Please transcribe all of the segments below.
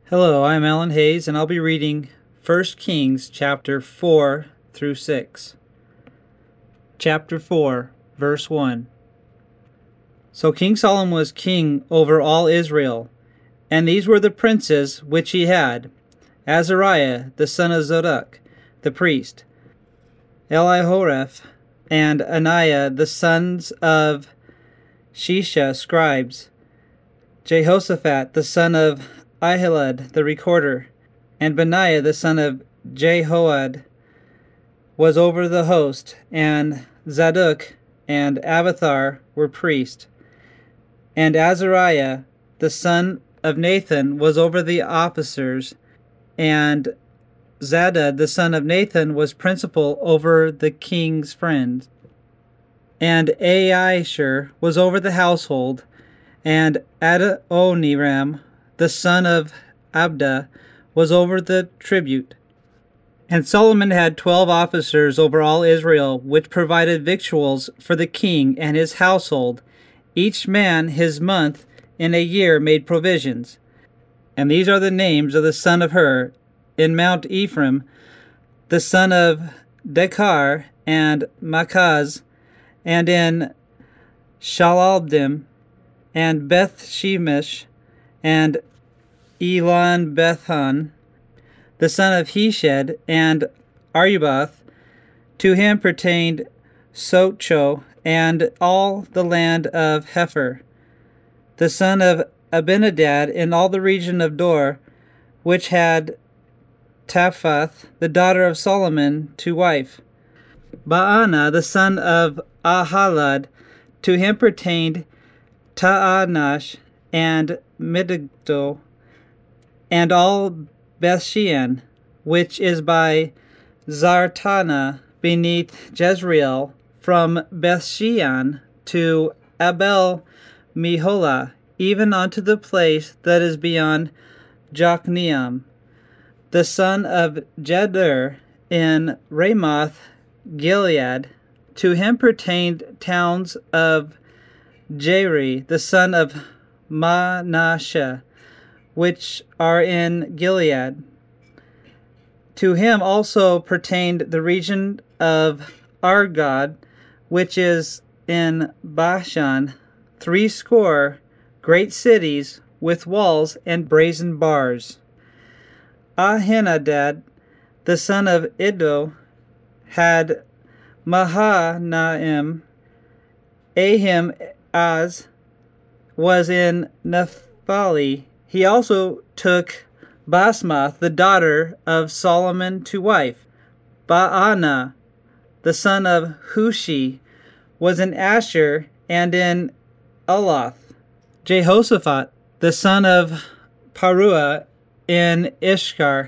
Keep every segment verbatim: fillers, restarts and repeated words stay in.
Hello, I'm Alan Hayes, and I'll be reading First Kings chapter four through six. Chapter four, verse one. So King Solomon was king over all Israel, and these were the princes which he had: Azariah the son of Zadok, the priest; Elihoreph and Anaiah the sons of Shisha, scribes; Jehoshaphat the son of Ahilud the recorder; and Benaiah the son of Jehoiada was over the host; and Zadok and Abiathar were priests; and Azariah the son of Nathan was over the officers; and Zadok the son of Nathan was principal over the king's friends; and Aishur was over the household; and Adoniram the son of Abda was over the tribute. And Solomon had twelve officers over all Israel, which provided victuals for the king and his household. Each man his month in a year made provisions. And these are the names of the son of Hur in Mount Ephraim, the son of Dekar and Makaz, and in Shalalbim, and Beth Shemesh, and Elon Bethan, the son of Heshed, and Arubboth. To him pertained Socho, and all the land of Hepher, the son of Abinadab, in all the region of Dor, which had Taphath, the daughter of Solomon, to wife. Baana, the son of Ahalad, to him pertained Taanash, and Megiddo, and all Bethshean, which is by Zartana, beneath Jezreel, from Bethshean to Abel Meholah, even unto the place that is beyond Jokneam, the son of Jeder, in Ramoth Gilead. To him pertained towns of Jeri, the son of Manasseh, which are in Gilead. To him also pertained the region of Argod, which is in Bashan, threescore great cities with walls and brazen bars. Ahinadab, the son of Iddo, had Mahanaim. Ahimaz was in Naphtali. He also took Basmath, the daughter of Solomon, to wife. Baana, the son of Hushi, was in Asher and in Aloth. Jehoshaphat, the son of Paruah, in Ishkar.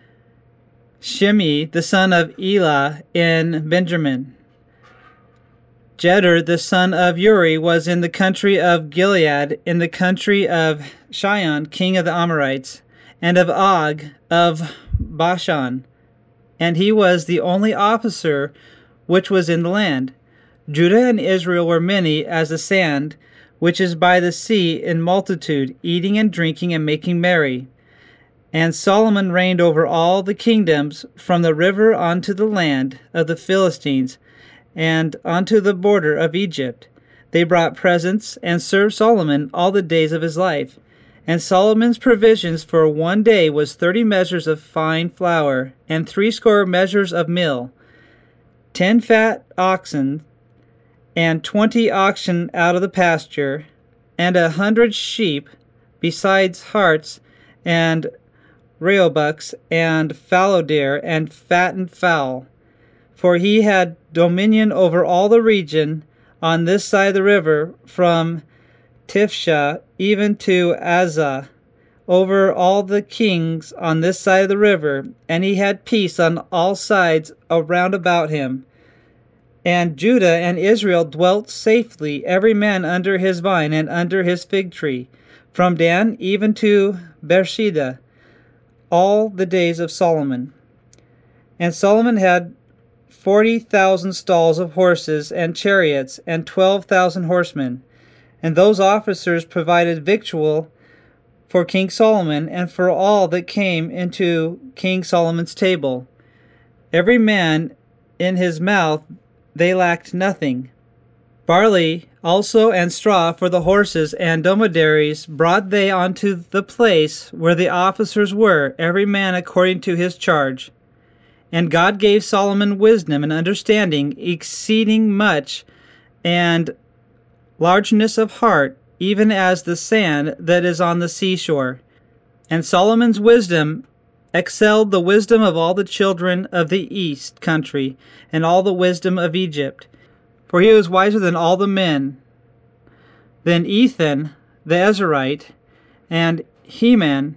Shimei, the son of Elah, in Benjamin. Jeder, the son of Uri, was in the country of Gilead, in the country of Shion, king of the Amorites, and of Og of Bashan, and he was the only officer which was in the land. Judah and Israel were many as the sand, which is by the sea, in multitude, eating and drinking and making merry. And Solomon reigned over all the kingdoms, from the river unto the land of the Philistines, and unto the border of Egypt. They brought presents, and served Solomon all the days of his life. And Solomon's provisions for one day was thirty measures of fine flour, and threescore measures of meal, ten fat oxen, and twenty oxen out of the pasture, and a hundred sheep, besides harts, and roebucks, and fallow deer, and fattened fowl. For he had dominion over all the region on this side of the river, from Tifsha even to Azah, over all the kings on this side of the river, and he had peace on all sides around about him. And Judah and Israel dwelt safely, every man under his vine and under his fig tree, from Dan even to Beersheba, all the days of Solomon. And Solomon had forty thousand stalls of horses and chariots, and twelve thousand horsemen. And those officers provided victual for King Solomon and for all that came into King Solomon's table. Every man in his mouth they lacked nothing. Barley also and straw for the horses and dromedaries brought they unto the place where the officers were, every man according to his charge. And God gave Solomon wisdom and understanding exceeding much, and largeness of heart, even as the sand that is on the seashore. And Solomon's wisdom excelled the wisdom of all the children of the east country, and all the wisdom of Egypt. For he was wiser than all the men, than Ethan the Ezrahite, and Heman,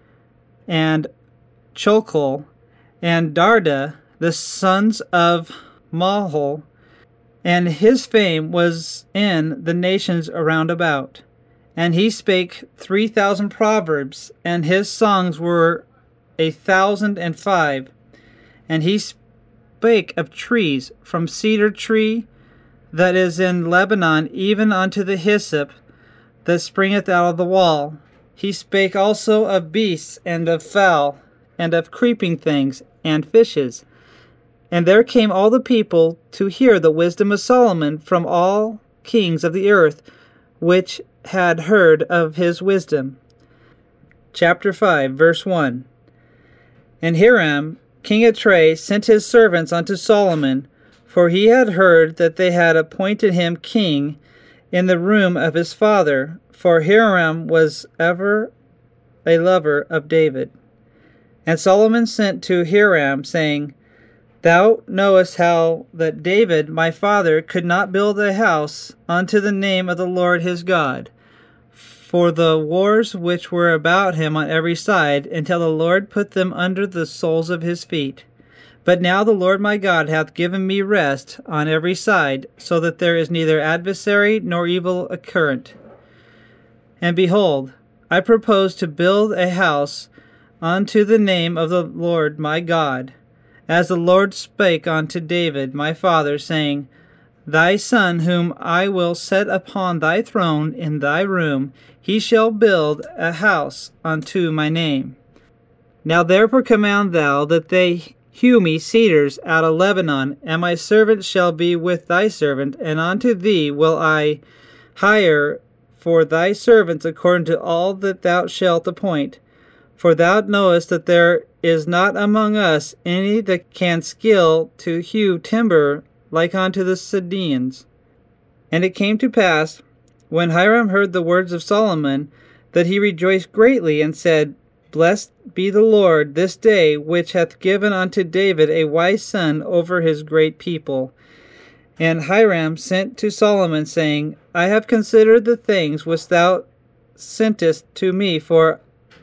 and Chalcol, and Darda, the sons of Mahol, and his fame was in the nations around about. And he spake three thousand proverbs, and his songs were a thousand and five. And he spake of trees, from cedar tree that is in Lebanon, even unto the hyssop that springeth out of the wall. He spake also of beasts, and of fowl, and of creeping things, and fishes. And there came all the people to hear the wisdom of Solomon from all kings of the earth, which had heard of his wisdom. Chapter five, verse one. And Hiram, king of Tyre, sent his servants unto Solomon, for he had heard that they had appointed him king in the room of his father, for Hiram was ever a lover of David. And Solomon sent to Hiram, saying, Thou knowest how that David my father could not build a house unto the name of the Lord his God, for the wars which were about him on every side, until the Lord put them under the soles of his feet. But now the Lord my God hath given me rest on every side, so that there is neither adversary nor evil occurrent. And behold, I propose to build a house unto the name of the Lord my God, as the Lord spake unto David my father, saying, Thy son whom I will set upon thy throne in thy room, he shall build a house unto my name. Now therefore command thou that they hew me cedars out of Lebanon, and my servant shall be with thy servant, and unto thee will I hire for thy servants according to all that thou shalt appoint. For thou knowest that there is not among us any that can skill to hew timber like unto the Sidonians. And it came to pass, when Hiram heard the words of Solomon, that he rejoiced greatly, and said, Blessed be the Lord this day, which hath given unto David a wise son over his great people. And Hiram sent to Solomon, saying, I have considered the things which thou sentest to me for,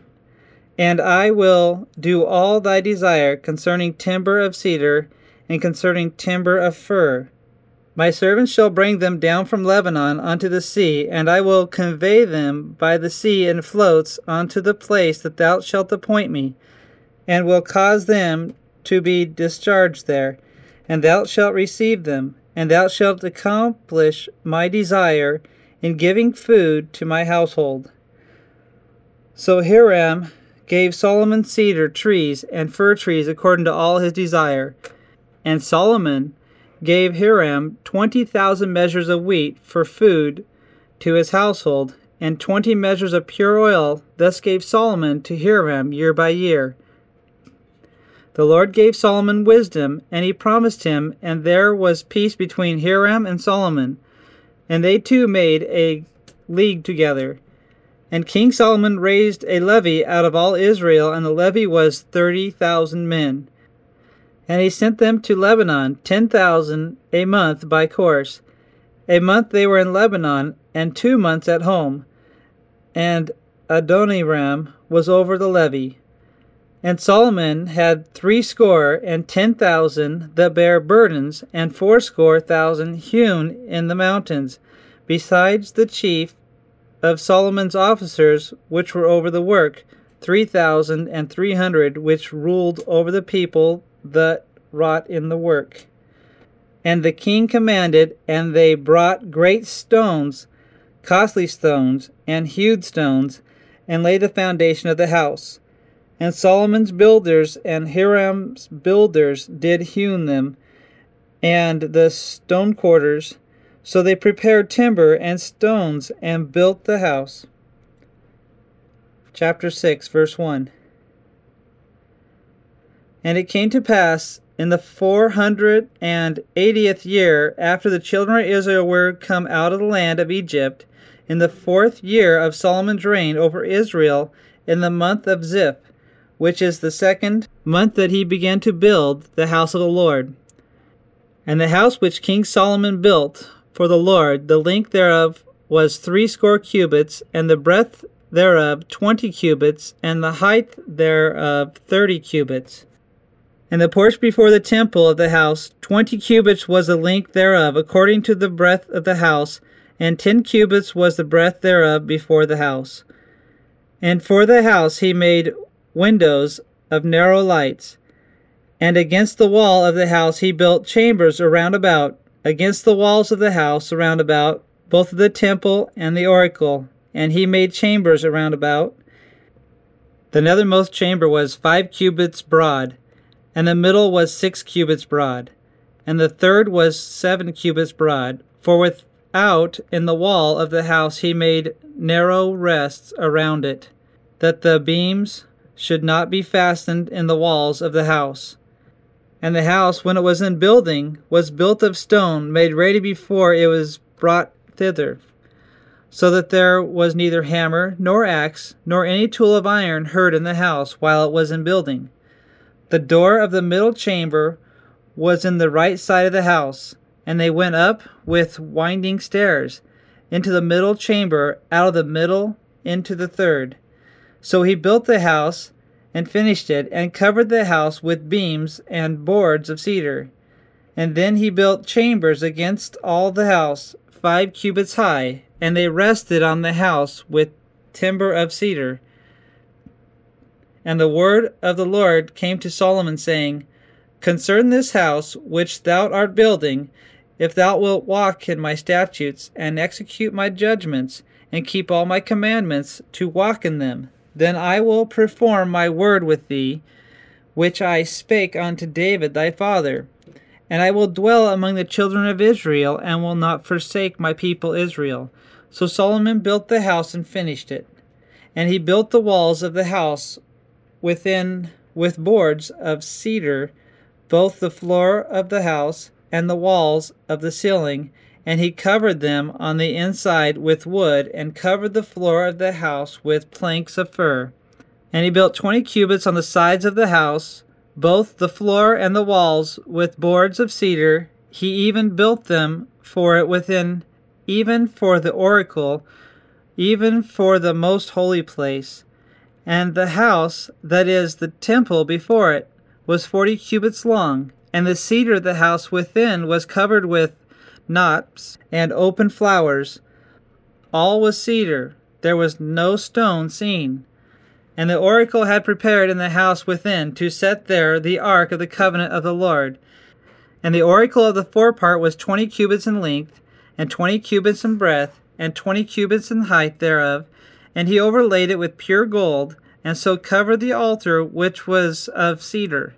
and I will do all thy desire concerning timber of cedar, and concerning timber of fir. My servants shall bring them down from Lebanon unto the sea, and I will convey them by the sea in floats unto the place that thou shalt appoint me, and will cause them to be discharged there, and thou shalt receive them, and thou shalt accomplish my desire in giving food to my household. So Hiram gave Solomon cedar trees and fir trees according to all his desire, and Solomon gave Hiram twenty thousand measures of wheat for food to his household, and twenty measures of pure oil. Thus gave Solomon to Hiram year by year. The Lord gave Solomon wisdom, and he promised him, and there was peace between Hiram and Solomon, and they two made a league together. And King Solomon raised a levy out of all Israel, and the levy was thirty thousand men. And he sent them to Lebanon, ten thousand a month by course. A month they were in Lebanon, and two months at home. And Adoniram was over the levy. And Solomon had threescore and ten thousand that bare burdens, and fourscore thousand hewn in the mountains, besides the chief of Solomon's officers which were over the work, three thousand and three hundred which ruled over the people that wrought in the work. And the king commanded, and they brought great stones, costly stones, and hewed stones, and laid the foundation of the house. And Solomon's builders and Hiram's builders did hew them, and the stone quarters. So they prepared timber and stones and built the house. Chapter six, verse one. And it came to pass in the four hundred and eightieth year after the children of Israel were come out of the land of Egypt, in the fourth year of Solomon's reign over Israel, in the month of Ziph, which is the second month, that he began to build the house of the Lord. And the house which King Solomon built for the Lord, the length thereof was threescore cubits, and the breadth thereof twenty cubits, and the height thereof thirty cubits. And the porch before the temple of the house, twenty cubits was the length thereof, according to the breadth of the house, and ten cubits was the breadth thereof before the house. And for the house he made windows of narrow lights. And against the wall of the house he built chambers around about, against the walls of the house around about, both of the temple and the oracle. And he made chambers around about. The nethermost chamber was five cubits broad, and the middle was six cubits broad, and the third was seven cubits broad. For without in the wall of the house he made narrow rests around it, that the beams should not be fastened in the walls of the house. And the house, when it was in building, was built of stone, made ready before it was brought thither, so that there was neither hammer, nor axe, nor any tool of iron heard in the house while it was in building. The door of the middle chamber was in the right side of the house, and they went up with winding stairs into the middle chamber, out of the middle into the third. So he built the house, and finished it, and covered the house with beams and boards of cedar. And then he built chambers against all the house, five cubits high, and they rested on the house with timber of cedar. And the word of the Lord came to Solomon, saying, Concern this house which thou art building, if thou wilt walk in my statutes, and execute my judgments, and keep all my commandments, to walk in them, then I will perform my word with thee, which I spake unto David thy father. And I will dwell among the children of Israel, and will not forsake my people Israel. So Solomon built the house and finished it. And he built the walls of the house within with boards of cedar, both the floor of the house and the walls of the ceiling, and he covered them on the inside with wood, and covered the floor of the house with planks of fir. And he built twenty cubits on the sides of the house, both the floor and the walls with boards of cedar. He even built them for it within, even for the oracle, even for the most holy place. And the house, that is, the temple before it, was forty cubits long, and the cedar of the house within was covered with knops and open flowers. All was cedar, there was no stone seen. And the oracle had prepared in the house within to set there the ark of the covenant of the Lord. And the oracle of the forepart was twenty cubits in length, and twenty cubits in breadth, and twenty cubits in height thereof. And he overlaid it with pure gold, and so covered the altar which was of cedar.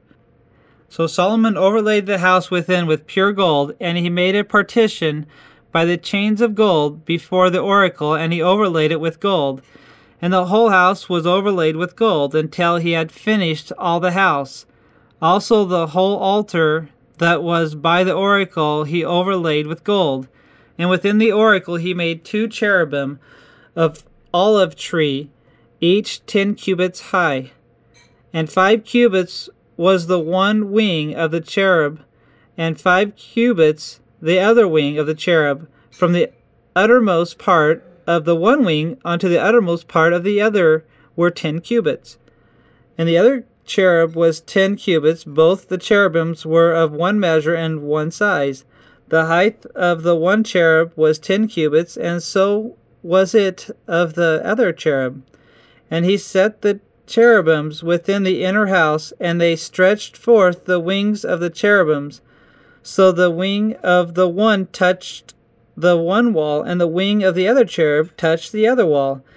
So Solomon overlaid the house within with pure gold, and he made a partition by the chains of gold before the oracle, and he overlaid it with gold. And the whole house was overlaid with gold, until he had finished all the house. Also the whole altar that was by the oracle he overlaid with gold. And within the oracle he made two cherubim of olive tree, each ten cubits high. And five cubits was the one wing of the cherub, and five cubits the other wing of the cherub, from the uttermost part of the one wing unto the uttermost part of the other were ten cubits. And the other cherub was ten cubits. Both the cherubims were of one measure and one size. The height of the one cherub was ten cubits, and so was it of the other cherub. And he set the cherubims within the inner house, and they stretched forth the wings of the cherubims. So the wing of the one touched the one wall, and the wing of the other cherub touched the other wall.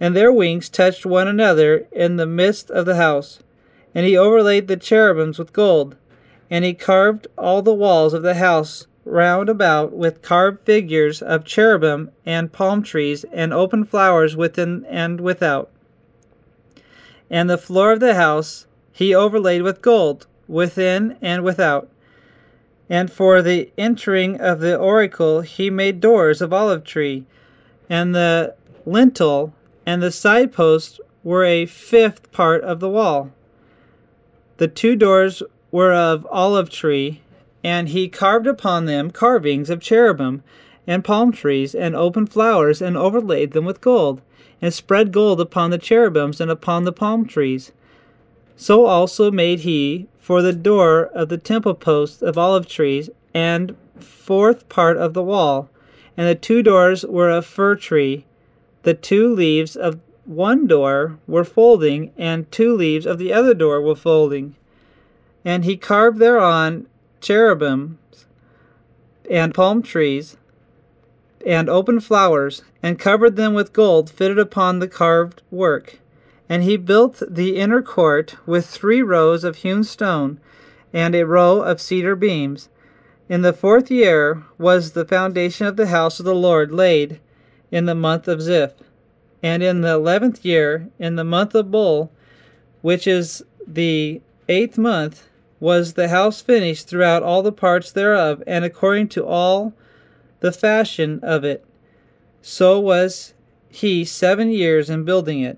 and their wings touched one another in the midst of the house. And he overlaid the cherubims with gold, and he carved all the walls of the house round about with carved figures of cherubim and palm trees and open flowers within and without. And the floor of the house he overlaid with gold, within and without. And for the entering of the oracle he made doors of olive tree, and the lintel and the side posts were a fifth part of the wall. The two doors were of olive tree, and he carved upon them carvings of cherubim and palm trees and open flowers, and overlaid them with gold, and spread gold upon the cherubims and upon the palm trees. So also made he for the door of the temple posts of olive trees, and fourth part of the wall. And the two doors were of fir tree. The two leaves of one door were folding, and two leaves of the other door were folding. And he carved thereon cherubims and palm trees and open flowers, and covered them with gold fitted upon the carved work. And he built the inner court with three rows of hewn stone, and a row of cedar beams. In the fourth year was the foundation of the house of the Lord laid, in the month of Ziph. And in the eleventh year, in the month of Bul, which is the eighth month, was the house finished throughout all the parts thereof, and according to all the fashion of it. So was he seven years in building it.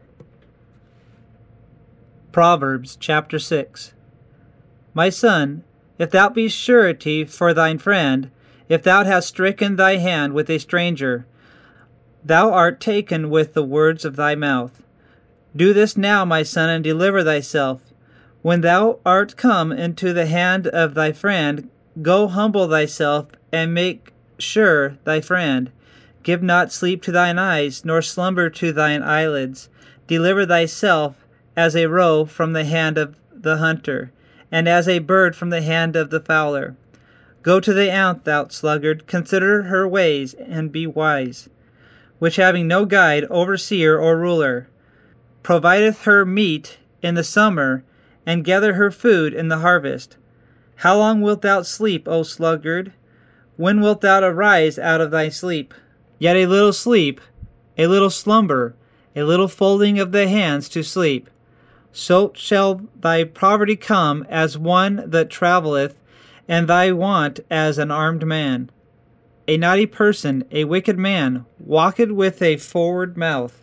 Proverbs chapter six. My son, if thou be surety for thine friend, if thou hast stricken thy hand with a stranger, thou art taken with the words of thy mouth. Do this now, my son, and deliver thyself. When thou art come into the hand of thy friend, go humble thyself, and make sure thy friend. Give not sleep to thine eyes, nor slumber to thine eyelids. Deliver thyself as a roe from the hand of the hunter, and as a bird from the hand of the fowler. Go to the ant, thou sluggard, consider her ways, and be wise, which having no guide, overseer, or ruler, provideth her meat in the summer, and gather her food in the harvest. How long wilt thou sleep, O sluggard? When wilt thou arise out of thy sleep? Yet a little sleep, a little slumber, a little folding of the hands to sleep. So shall thy poverty come as one that travelleth, and thy want as an armed man. A naughty person, a wicked man, walketh with a forward mouth.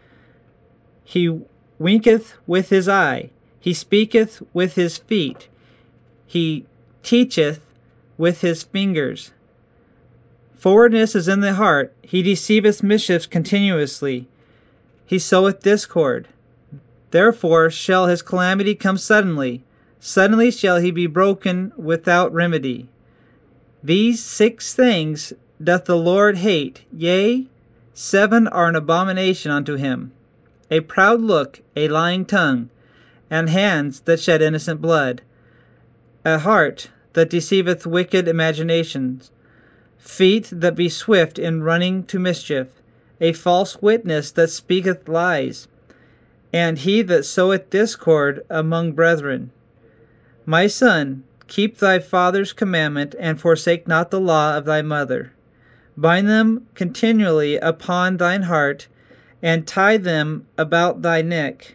He winketh with his eye, he speaketh with his feet, he teacheth with his fingers. Forwardness is in the heart, he deceiveth mischiefs continuously, he soweth discord. Therefore shall his calamity come suddenly, suddenly shall he be broken without remedy. These six things doth the Lord hate, yea, seven are an abomination unto him: a proud look, a lying tongue, and hands that shed innocent blood, a heart that deceiveth wicked imaginations, feet that be swift in running to mischief, a false witness that speaketh lies, and he that soweth discord among brethren. My son, keep thy father's commandment, and forsake not the law of thy mother. Bind them continually upon thine heart, and tie them about thy neck.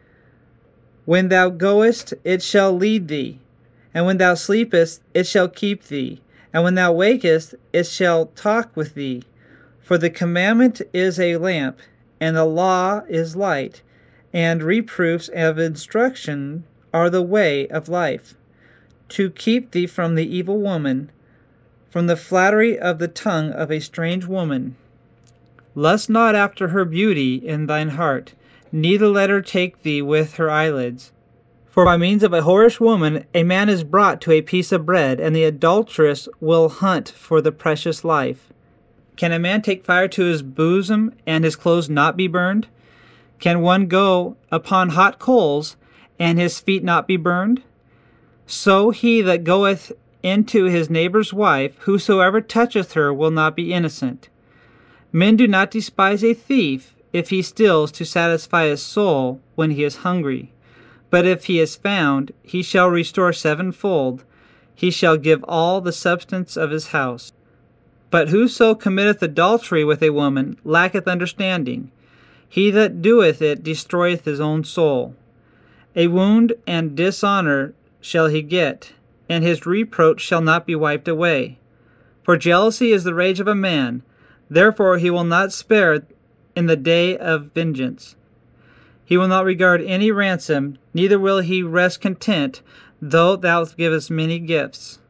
When thou goest, it shall lead thee, and when thou sleepest, it shall keep thee, and when thou wakest, it shall talk with thee. For the commandment is a lamp, and the law is light, and reproofs of instruction are the way of life, to keep thee from the evil woman, from the flattery of the tongue of a strange woman. Lust not after her beauty in thine heart, neither let her take thee with her eyelids. For by means of a whorish woman a man is brought to a piece of bread, and the adulteress will hunt for the precious life. Can a man take fire to his bosom, and his clothes not be burned? Can one go upon hot coals, and his feet not be burned? So he that goeth into his neighbor's wife, whosoever toucheth her will not be innocent. Men do not despise a thief if he steals to satisfy his soul when he is hungry. But if he is found, he shall restore sevenfold. He shall give all the substance of his house. But whoso committeth adultery with a woman lacketh understanding. He that doeth it destroyeth his own soul. A wound and dishonor shall he get, and his reproach shall not be wiped away. For jealousy is the rage of a man, therefore he will not spare in the day of vengeance. He will not regard any ransom, neither will he rest content, though thou givest many gifts.